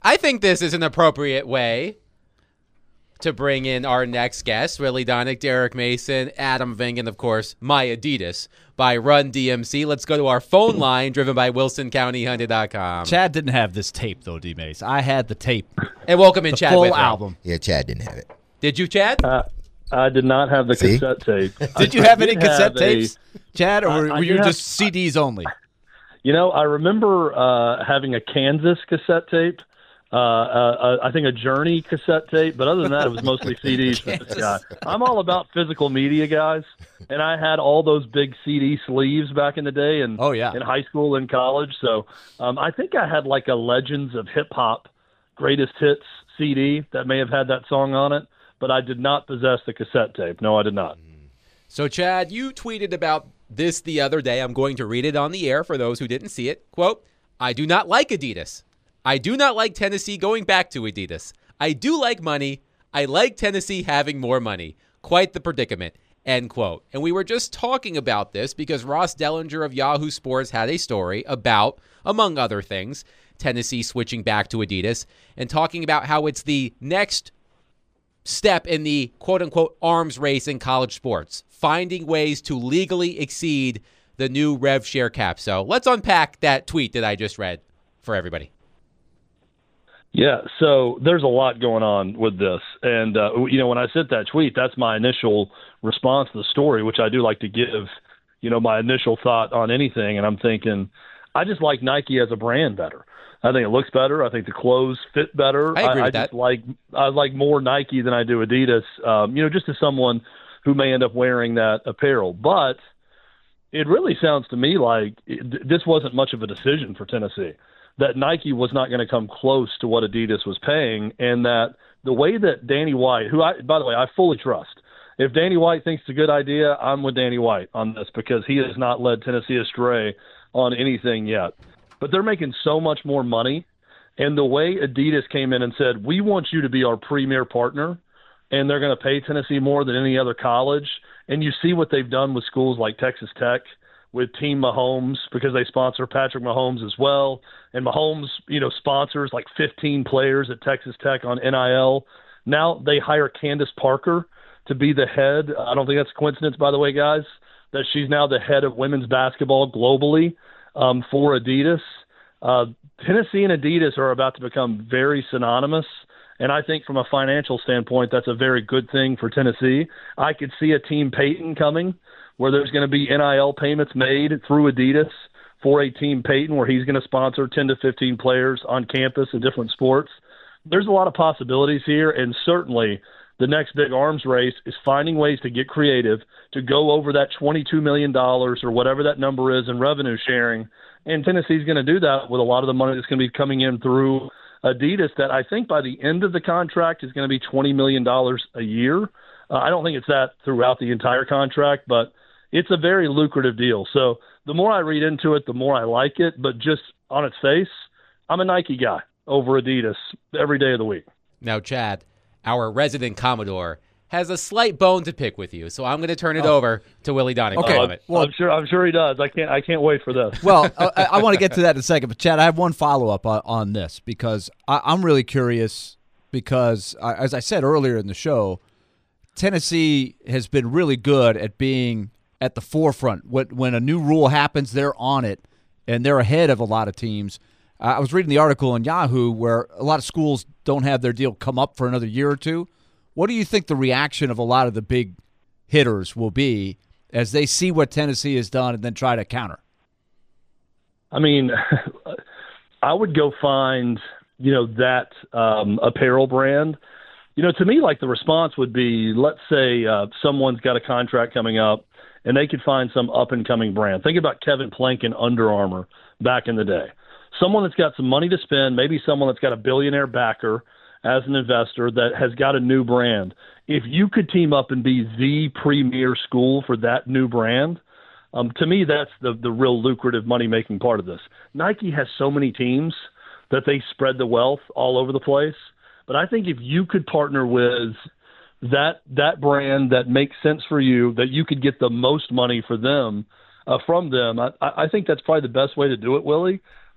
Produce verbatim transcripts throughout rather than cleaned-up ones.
I think this is an appropriate way to bring in our next guest, Willie Donick, Derek Mason, Adam Ving, and, of course, My Adidas by Run D M C. Let's go to our phone line, driven by Wilson County Hyundai dot com. Chad didn't have this tape, though, D-Mace. I had the tape. And welcome in, the Chad. full Withrow. album. Yeah, Chad didn't have it. Did you, Chad? Uh, I did not have the See? cassette tape. Did you I have any did cassette have a- tapes, Chad, or I- were I you did have- just C Ds only? You know, I remember uh, having a Kansas cassette tape. Uh, uh, I think a Journey cassette tape, but other than that, it was mostly C Ds for this guy. I'm all about physical media, guys, and I had all those big C D sleeves back in the day, and Oh, yeah. in high school and college. So um, I think I had like a Legends of Hip Hop Greatest Hits C D that may have had that song on it, but I did not possess the cassette tape. No, I did not. So, Chad, you tweeted about this the other day. I'm going to read it on the air for those who didn't see it. Quote, I do not like Adidas. I do not like Tennessee going back to Adidas. I do like money. I like Tennessee having more money. Quite the predicament. End quote. And we were just talking about this because Ross Dellinger of Yahoo Sports had a story about, among other things, Tennessee switching back to Adidas and talking about how it's the next step in the quote-unquote arms race in college sports, finding ways to legally exceed the new rev share cap. So let's unpack that tweet that I just read for everybody. Yeah, so there's a lot going on with this. And, uh, you know, when I sent that tweet, that's my initial response to the story, which I do like to give, you know, my initial thought on anything. And I'm thinking, I just like Nike as a brand better. I think it looks better. I think the clothes fit better. I agree I, with I just that. like I like more Nike than I do Adidas, um, you know, just as someone who may end up wearing that apparel. But it really sounds to me like it, this wasn't much of a decision for Tennessee, that Nike was not going to come close to what Adidas was paying, and that the way that Danny White, who I, by the way, I fully trust, if Danny White thinks it's a good idea, I'm with Danny White on this because he has not led Tennessee astray on anything yet. But they're making so much more money, and the way Adidas came in and said, we want you to be our premier partner, and they're going to pay Tennessee more than any other college, and you see what they've done with schools like Texas Tech, with Team Mahomes, because they sponsor Patrick Mahomes as well. And Mahomes, you know, sponsors like fifteen players at Texas Tech on N I L. Now they hire Candace Parker to be the head. I don't think that's a coincidence, by the way, guys, that she's now the head of women's basketball globally um, for Adidas. Uh, Tennessee and Adidas are about to become very synonymous. And I think from a financial standpoint, that's a very good thing for Tennessee. I could see a Team Peyton coming, where there's going to be N I L payments made through Adidas for a Team Peyton, where he's going to sponsor ten to fifteen players on campus in different sports. There's a lot of possibilities here, and certainly the next big arms race is finding ways to get creative, to go over that twenty-two million dollars or whatever that number is in revenue sharing, and Tennessee's going to do that with a lot of the money that's going to be coming in through Adidas that I think by the end of the contract is going to be twenty million dollars a year. Uh, I don't think it's that throughout the entire contract, but it's a very lucrative deal. So the more I read into it, the more I like it. But just on its face, I'm a Nike guy over Adidas every day of the week. Now, Chad, our resident Commodore, has a slight bone to pick with you, so I'm going to turn it Oh. over to Willie Donick. Okay. for a Uh, moment. Well- I'm sure. I'm sure he does. I can't. I can't wait for this. Well, I, I want to get to that in a second, but Chad, I have one follow-up on, on this because I, I'm really curious because, uh, as I said earlier in the show, Tennessee has been really good at being at the forefront. When, when a new rule happens, they're on it, and they're ahead of a lot of teams. Uh, I was reading the article on Yahoo where a lot of schools don't have their deal come up for another year or two. What do you think the reaction of a lot of the big hitters will be as they see what Tennessee has done and then try to counter? I mean, I would go find, you know, that um, apparel brand. You know, to me, like the response would be, let's say uh, someone's got a contract coming up and they could find some up-and-coming brand. Think about Kevin Plank and Under Armour back in the day. Someone that's got some money to spend, maybe someone that's got a billionaire backer as an investor that has got a new brand. If you could team up and be the premier school for that new brand, um, to me, that's the, the real lucrative money-making part of this. Nike has so many teams that they spread the wealth all over the place. But I think if you could partner with that that brand that makes sense for you, that you could get the most money for them uh, from them, I, I think that's probably the best way to do it, Willie. But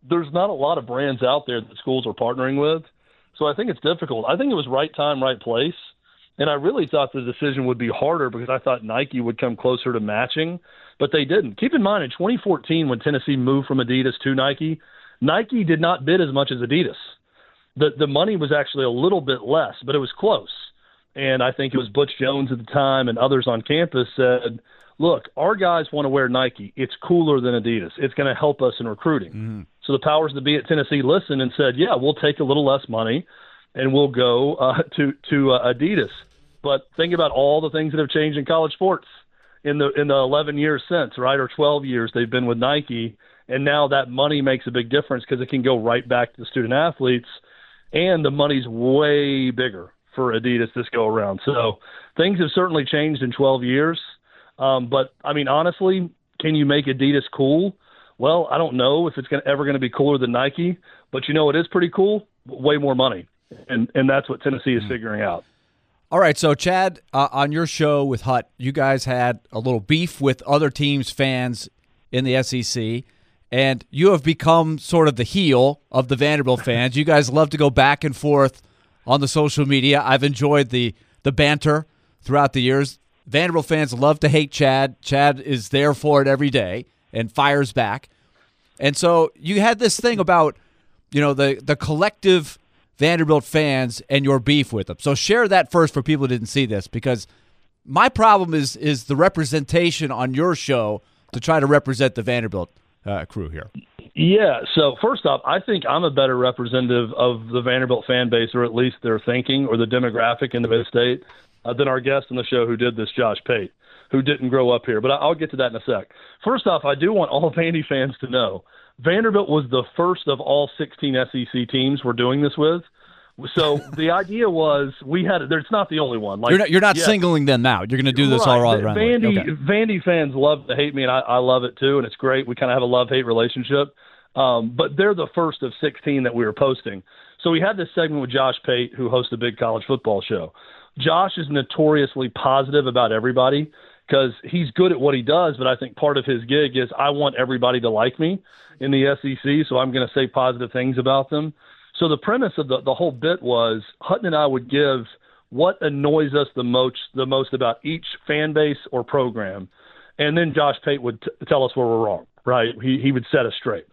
there's not a lot of brands out there that schools are partnering with. So I think it's difficult. I think it was right time, right place. And I really thought the decision would be harder because I thought Nike would come closer to matching, but they didn't. Keep in mind, in twenty fourteen, when Tennessee moved from Adidas to Nike, Nike did not bid as much as Adidas. The the money was actually a little bit less, but it was close. And I think it was Butch Jones at the time and others on campus said, look, our guys want to wear Nike. It's cooler than Adidas. It's going to help us in recruiting. Mm-hmm. So the powers that be at Tennessee listened and said, yeah, we'll take a little less money and we'll go uh, to to uh, Adidas. But think about all the things that have changed in college sports in the in the eleven years since, right, or twelve years they've been with Nike. And now that money makes a big difference because it can go right back to the student athletes. And the money's way bigger for Adidas this go around. So things have certainly changed in twelve years. Um, but, I mean, honestly, can you make Adidas cool? Well, I don't know if it's gonna, ever going to be cooler than Nike. But, you know, it is pretty cool, way more money. And, and that's what Tennessee is figuring out. All right, so, Chad, uh, on your show with Hut, you guys had a little beef with other teams' fans in the S E C. And you have become sort of the heel of the Vanderbilt fans. You guys love to go back and forth on the social media. I've enjoyed the the banter throughout the years. Vanderbilt fans love to hate Chad. Chad is there for it every day and fires back. And so you had this thing about, you know, the, the collective Vanderbilt fans and your beef with them. So share that first for people who didn't see this, because my problem is is the representation on your show to try to represent the Vanderbilt uh, crew here. Yeah, so first off, I think I'm a better representative of the Vanderbilt fan base, or at least their thinking or the demographic in the Mid-State, uh, than our guest on the show who did this, Josh Pate, who didn't grow up here. But I'll get to that in a sec. First off, I do want all Vandy fans to know Vanderbilt was the first of all sixteen S E C teams we're doing this with. So the idea was we had – it's not the only one. Like, you're not, you're not yeah, singling them out. You're going to do this right. all around. Vandy, okay. Vandy fans love to hate me, and I, I love it too, and it's great. We kind of have a love-hate relationship. Um, but they're the first of sixteen that we were posting. So we had this segment with Josh Pate, who hosts a big college football show. Josh is notoriously positive about everybody because he's good at what he does, but I think part of his gig is I want everybody to like me in the S E C, so I'm going to say positive things about them. So the premise of the, the whole bit was Hutton and I would give what annoys us the most, the most about each fan base or program, and then Josh Pate would t- tell us where we're wrong, right? He, he would set us straight.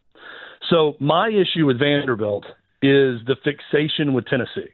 So my issue with Vanderbilt is the fixation with Tennessee.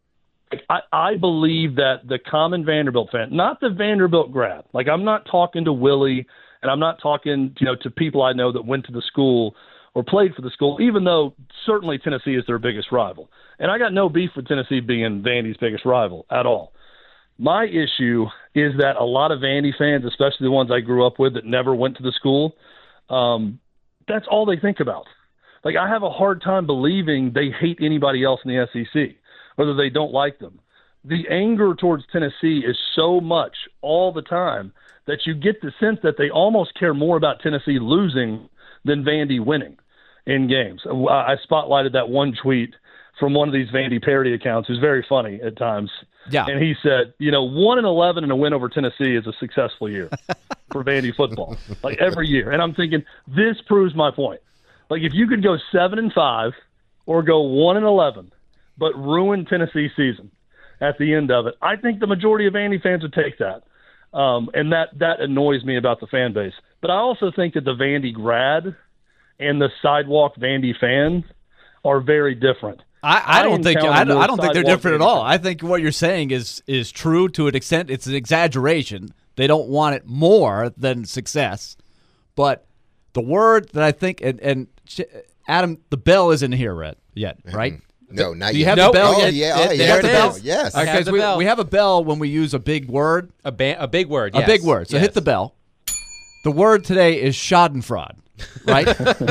I, I believe that the common Vanderbilt fan, not the Vanderbilt grad, like I'm not talking to Willie and I'm not talking, you know, to people I know that went to the school or played for the school, even though certainly Tennessee is their biggest rival. And I got no beef with Tennessee being Vandy's biggest rival at all. My issue is that a lot of Vandy fans, especially the ones I grew up with that never went to the school, um, that's all they think about. Like, I have a hard time believing they hate anybody else in the S E C, whether they don't like them. The anger towards Tennessee is so much all the time that you get the sense that they almost care more about Tennessee losing than Vandy winning in games. I spotlighted that one tweet from one of these Vandy parody accounts who's very funny at times. Yeah. And he said, you know, one and eleven and a win over Tennessee is a successful year for Vandy football, like every year. And I'm thinking, this proves my point. Like, if you could go seven and five or go one and eleven, but ruin Tennessee's season at the end of it, I think the majority of Vandy fans would take that. Um, and that, that annoys me about the fan base. But I also think that the Vandy grad and the sidewalk Vandy fan are very different. I, I don't think I don't, I don't think they're different at all. Fans. I think what you're saying is is true to an extent. It's an exaggeration. They don't want it more than success. But the word that I think and, and Adam, the bell isn't here yet, right? Mm-hmm. No, not Do you yet. have Nope. the bell Oh, yet? yeah. It, Oh, there yeah. it The is. bell. Yes. Okay, Have the we, bell. we have a bell when we use a big word. A, ba- a big word, A yes. big word. So Yes. hit the bell. The word today is schadenfreude, right?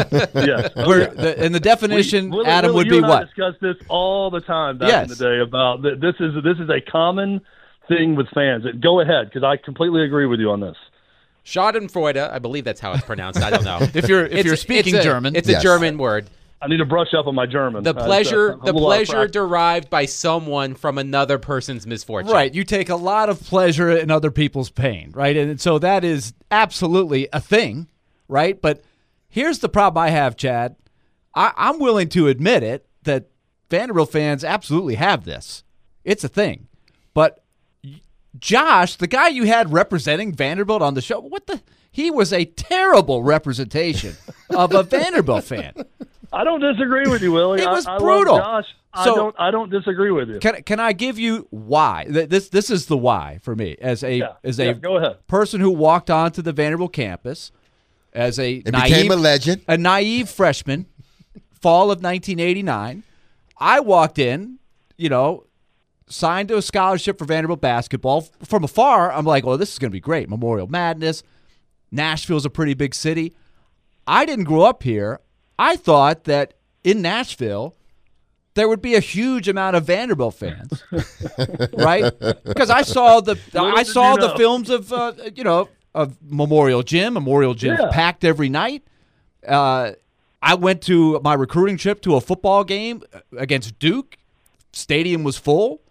Yes. Where the, and the definition, We- Willie, Adam, Willie, would you be and I what? discuss this all the time back Yes. in the day about th- this is this is a common thing with fans. Go ahead, because I completely agree with you on this. Schadenfreude, I believe that's how it's pronounced. I don't know. If you're if It's- you're speaking it's a, German, it's Yes. a German word. I need to brush up on my German. The Uh, pleasure, I'm a the little out of pleasure practice. derived by someone from another person's misfortune. right? You take a lot of pleasure in other people's pain, right? And so that is absolutely a thing, right? But here's the problem I have, Chad. I, I'm willing to admit it that Vanderbilt fans absolutely have this. It's a thing. But Josh, the guy you had representing Vanderbilt on the show, what the? He was a terrible representation of a Vanderbilt fan. I don't disagree with you, Willie. It was I, I brutal. Love Josh. So, I don't. I don't disagree with you. Can Can I give you why? This This is the why for me as a Yeah. as a Yeah, go ahead. person who walked onto the Vanderbilt campus as a It naive became a legend. a naive freshman, fall of nineteen eighty-nine. I walked in, you know, signed to a scholarship for Vanderbilt basketball. From afar, I'm like, "Oh, this is going to be great. Memorial Madness. Nashville's a pretty big city." I didn't grow up here. I thought that in Nashville there would be a huge amount of Vanderbilt fans, right? Because I saw the Little I did saw you the know. films of uh, you know of Memorial Gym. Memorial Gym's Yeah. packed every night. Uh, I went to my recruiting trip to a football game against Duke. Stadium was full.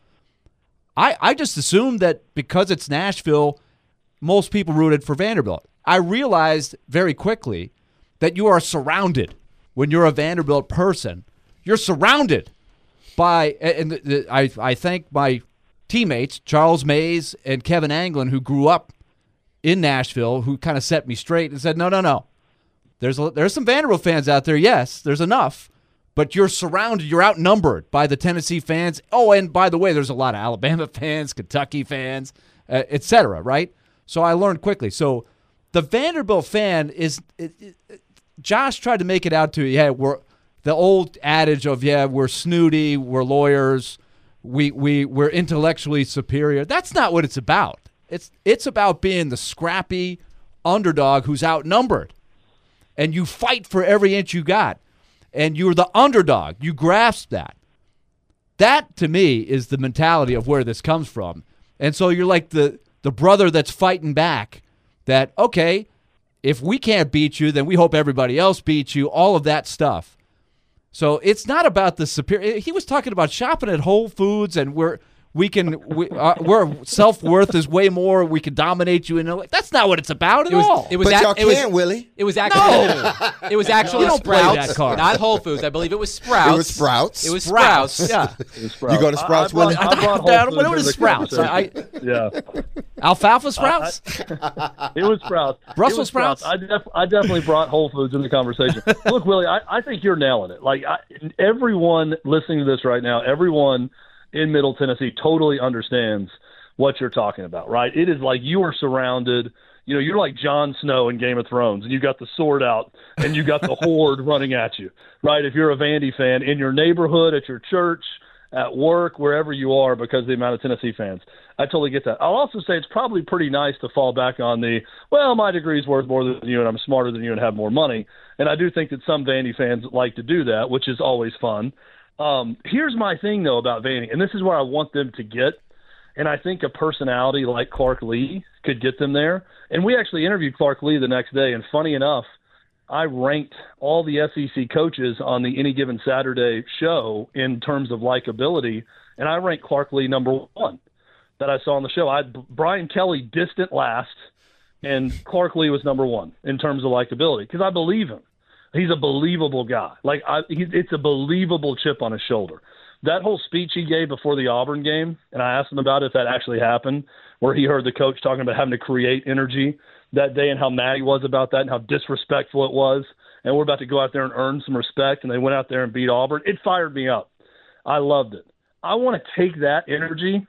I I just assumed that because it's Nashville, most people rooted for Vanderbilt. I realized very quickly that you are surrounded when you're a Vanderbilt person. You're surrounded by, and the, the, I I thank my teammates Charles Mays and Kevin Anglin, who grew up in Nashville, who kind of set me straight and said, no, no, no. There's a, there's some Vanderbilt fans out there. Yes, there's enough, but you're surrounded. You're outnumbered by the Tennessee fans. Oh, and by the way, there's a lot of Alabama fans, Kentucky fans, uh, et cetera. Right? So I learned quickly. So the Vanderbilt fan is. It, it, Josh tried to make it out to yeah we're the old adage of yeah we're snooty, we're lawyers, we we we're intellectually superior. That's not what it's about. It's it's about being the scrappy underdog who's outnumbered, and you fight for every inch you got, and you're the underdog. You grasp that. That to me is the mentality of where this comes from, and so you're like the the brother that's fighting back. That okay. If we can't beat you, then we hope everybody else beats you, all of that stuff. So it's not about the superior. He was talking about shopping at Whole Foods and we're, we can, we, uh, we're self-worth is way more. We can dominate you. In that's not what it's about at It was, all. it was But ac- y'all it was, can't, Willie. It was actually it was actually You don't play Sprouts, that card. not Whole Foods. I believe it was Sprouts. It was Sprouts. It was Sprouts. Sprouts. Yeah. It was Sprouts. You go to Sprouts, I, I brought, Willie? I brought Whole Down- Foods what into is the Sprouts? I- conversation. yeah. Alfalfa Sprouts? It was Sprouts. Brussels It was Sprouts. sprouts? I, def- I definitely brought Whole Foods into the conversation. Look, Willie, I, I think you're nailing it. Like I, everyone listening to this right now, everyone in Middle Tennessee totally understands what you're talking about, right? It is like you are surrounded. You know, you're like Jon Snow in Game of Thrones, and you got the sword out, and you got the horde running at you, right? If you're a Vandy fan, in your neighborhood, at your church, at work, wherever you are, because of the amount of Tennessee fans. I totally get that. I'll also say it's probably pretty nice to fall back on the, well, my degree is worth more than you, and I'm smarter than you and have more money. And I do think that some Vandy fans like to do that, which is always fun. Um, here's my thing, though, about Vandy, and this is where I want them to get. And I think a personality like Clark Lee could get them there. And we actually interviewed Clark Lee the next day. And funny enough, I ranked all the S E C coaches on the Any Given Saturday show in terms of likability. And I ranked Clark Lee number one that I saw on the show. I had Brian Kelly distant last, and Clark Lee was number one in terms of likability because I believe him. He's a believable guy. Like I, he, it's a believable chip on his shoulder. That whole speech he gave before the Auburn game, and I asked him about if that actually happened, where he heard the coach talking about having to create energy that day and how mad he was about that and how disrespectful it was. And we're about to go out there and earn some respect, and they went out there and beat Auburn. It fired me up. I loved it. I want to take that energy.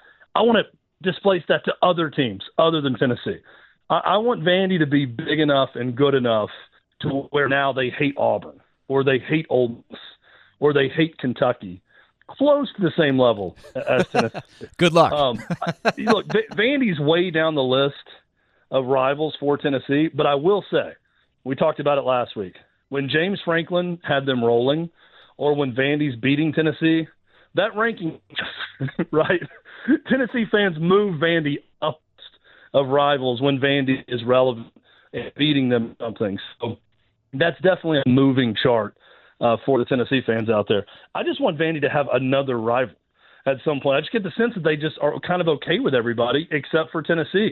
I want to displace that to other teams other than Tennessee. I, I want Vandy to be big enough and good enough to where now they hate Auburn or they hate Ole Miss or they hate Kentucky. Close to the same level as Tennessee. Good luck. Um, I- look, V- Vandy's way down the list of rivals for Tennessee, but I will say, we talked about it last week. When James Franklin had them rolling, or when Vandy's beating Tennessee, that ranking, right? Tennessee fans move Vandy up of rivals when Vandy is relevant and beating them something. So that's definitely a moving chart uh, for the Tennessee fans out there. I just want Vandy to have another rival at some point. I just get the sense that they just are kind of okay with everybody except for Tennessee.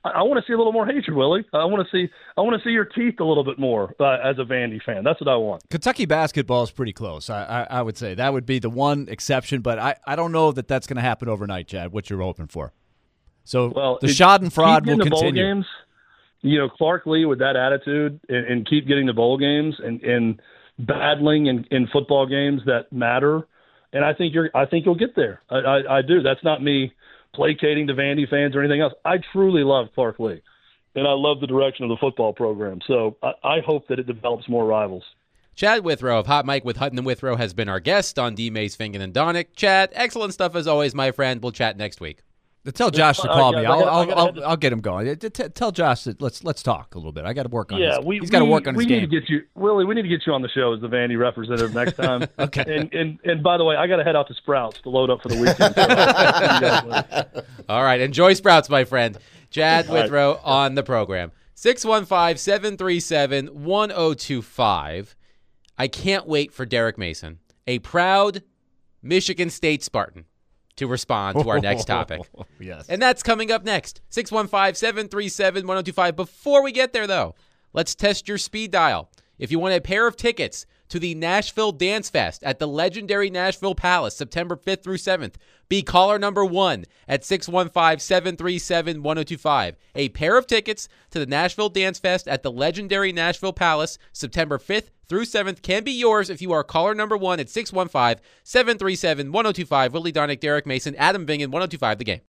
I, I want to see a little more hatred, Willie. I want to see I want to see your teeth a little bit more uh, as a Vandy fan. That's what I want. Kentucky basketball is pretty close. I, I, I would say that would be the one exception, but I, I don't know that that's going to happen overnight, Chad. What you're hoping for? So well, the Schadenfreude will the continue. Bowl games, you know, Clark Lee with that attitude and, and keep getting the bowl games and, and battling in, in football games that matter. And I think you're. I think you'll get there. I, I, I do. That's not me placating to Vandy fans or anything else. I truly love Clark Lee, and I love the direction of the football program. So I, I hope that it develops more rivals. Chad Withrow of Hot Mike with Hutton and Withrow has been our guest on D. Mace, Fingan, and Donick. Chad, excellent stuff as always, my friend. We'll chat next week. Tell Josh to call uh, me. yeah, I'll, I I'll, gotta, I'll, to... I'll get him going. T- t- tell Josh that let's let's talk a little bit. I got to work on. Yeah, his, we, he's got to work on we his need game. to get you, Willie. We need to get you on the show as the Vandy representative next time. Okay. And, and and by the way, I got to head out to Sprouts to load up for the weekend. So I'll see you guys later. All right, enjoy Sprouts, my friend. Chad All right. Withrow on the program. six one five, seven three seven, one zero two five. I can't wait for Derek Mason, a proud Michigan State Spartan, to respond to our next topic. Yes. And that's coming up next. six one five, seven three seven, one zero two five. Before we get there, though, let's test your speed dial. If you want a pair of tickets to the Nashville Dance Fest at the legendary Nashville Palace, September fifth through seventh, be caller number one at six one five, seven three seven, one zero two five. A pair of tickets to the Nashville Dance Fest at the legendary Nashville Palace, September fifth through seventh, can be yours if you are caller number one at six one five, seven three seven, one zero two five. Willie Donick, Derek Mason, Adam Vingan, one zero two five, The Game.